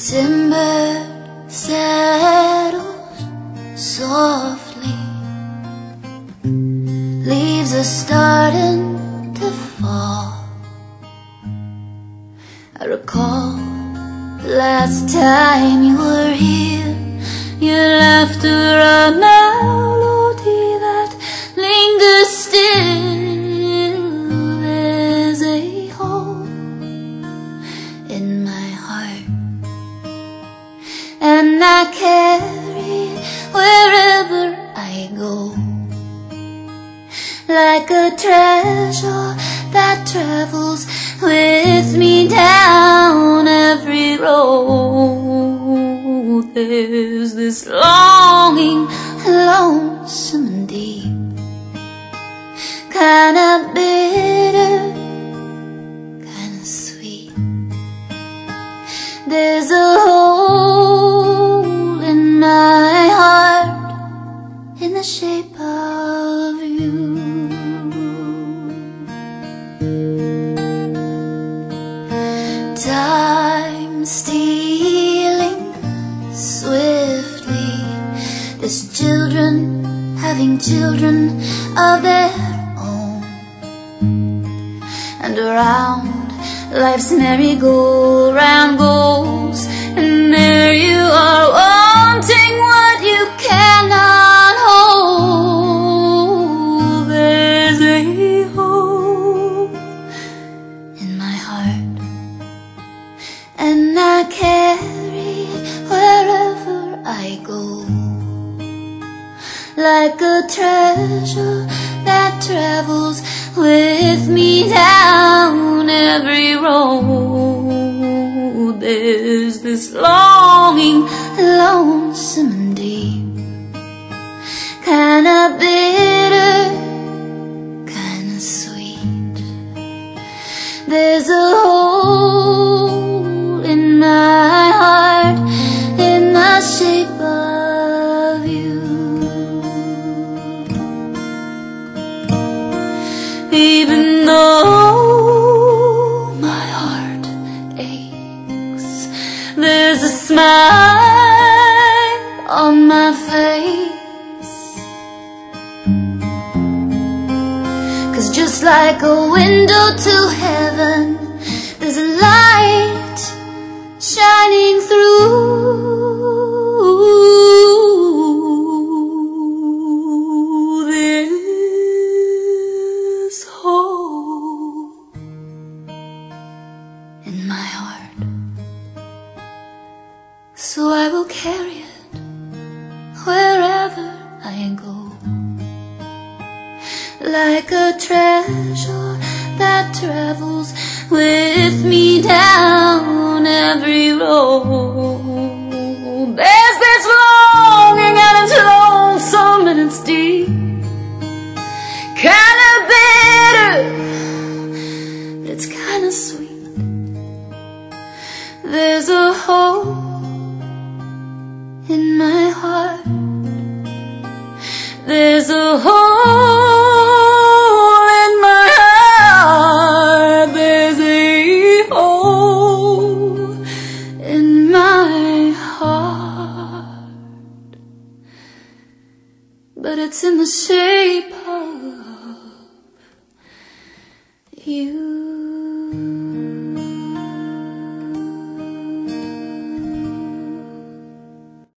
Timber settles softly, leaves are starting to fall. I recall the last time you were here, your laughter, a melody that lingers still. There's a hole in my heart, and I carry it wherever I go, like a treasure that travels with me down every road. There's this longing, lonesome and deep, kinda bitter, kinda sweet. There's a hole in my heart in the shape of you. Time stealing swiftly, there's children having children of their own, and around life's merry-go-round goes, and there you are wanting what you cannot hold. There's a hole in my heart, and I carry it wherever I go, like a treasure that travels with me down every road. There's this longing, lonesome and deep, kinda bitter, kinda sweet. There's a hole in my heart in the shape of you. Even though my heart aches, there's a smile on my face, 'cause just like a window to heaven, there's a light shining through. This hole in my heart, so I will carry it wherever I go, like a treasure that travels with me down every road. There's this longing and it's lonesome and it's deep, kinda bitter, but it's kinda sweet. There's a hole in my heart, there's a hole in my heart, there's a hole in my heart, but it's in the shape of you.